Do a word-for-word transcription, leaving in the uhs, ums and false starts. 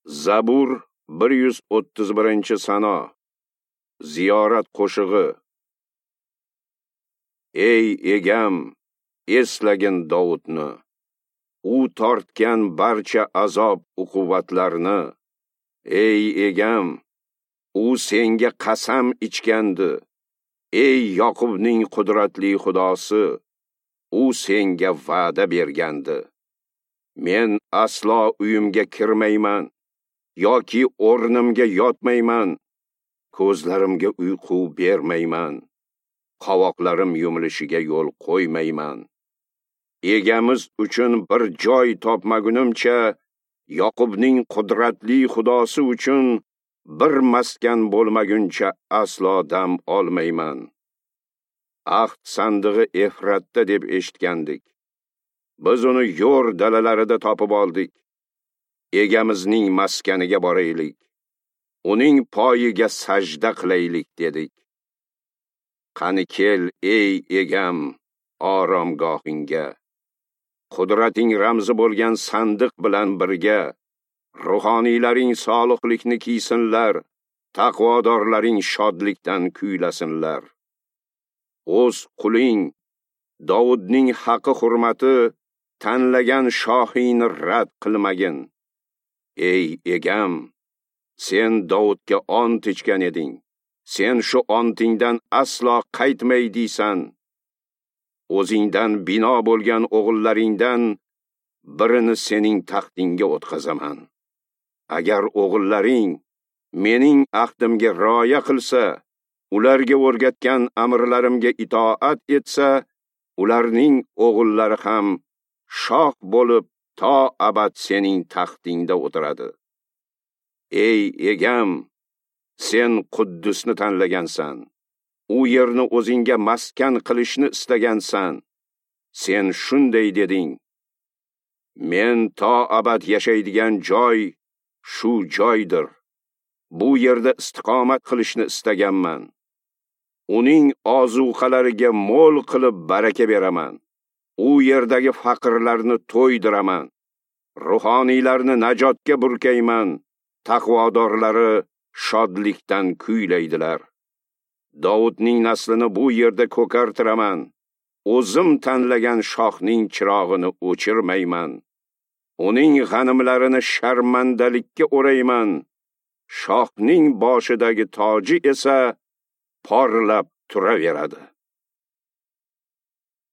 Zabur bir yuz o'ttiz birinchi sano. Ziyorat qo'shig'i. Ey egam, eslagin Davudni. U tortgan barcha azob uqubatlarni. Ey egam, u senga qasam ichgandi. Ey Yoqubning qudratli Xudosi, u senga va'da bergandi. Men aslo uyimga kirmayman yoki o'rnimga yotmayman. Ko'zlarimga uyqu bermayman. Qovoqlarim yumilishiga yo'l qo'ymayman. Egamiz uchun bir joy topmagunimcha, Yoqubning qudratli Xudosi uchun bir maskan bo'lmaguncha aslo dam olmayman. Ahd sandig'i Efratda deb eshitgandik. Biz uni yo'r dalalarida topib oldik. Egamizning maskaniga boraylik. Uning poyiga sajda qilaylik dedik. Qani kel ey egam, oromgohingga. Qudrating ramzi bo'lgan sandiq bilan birga ruhoniylaring solihlikni kiysinlar, taqvodorlaring shodlikdan kuylasinlar. O'z quling Davudning haqi hurmati tanlagan shohingni rad qilmagin. Ey egam, sen Davudga ont ichgan eding. Sen shu ontingdan aslo qaytmay deysan. O'zingdan bino bo'lgan o'g'illaringdan birini sening taxtingga o'tqazaman. Agar o'g'illaring mening ahdimga rioya qilsa, ularga o'rgatgan amrlarimga itoat etsa, ularning o'g'illari ham shoh bo'lib to abad sening taxtingda o'tiradi. Ey egam, sen Quddusni tanlagansan. U yerni o'zingga maskan qilishni istagansan. Sen shunday deding. Men to abad yashaydigan joy shu joydir. Bu yerda istiqomat qilishni istaganman. Uning ozuqalariga mo'l qilib baraka beraman. U yerdagi faqirlarni to'ydiraman. Ruhoniylarni najotga burkayman. Taqvodorlari shodlikdan kuylaydilar. Davudning naslini bu yerda ko'kartiraman. O'zim tanlagan shohning chirog'ini o'chirmayman. Uning g'animlarini sharmandalikka o'rayman. Shohning boshidagi toji esa porlab turaveradi.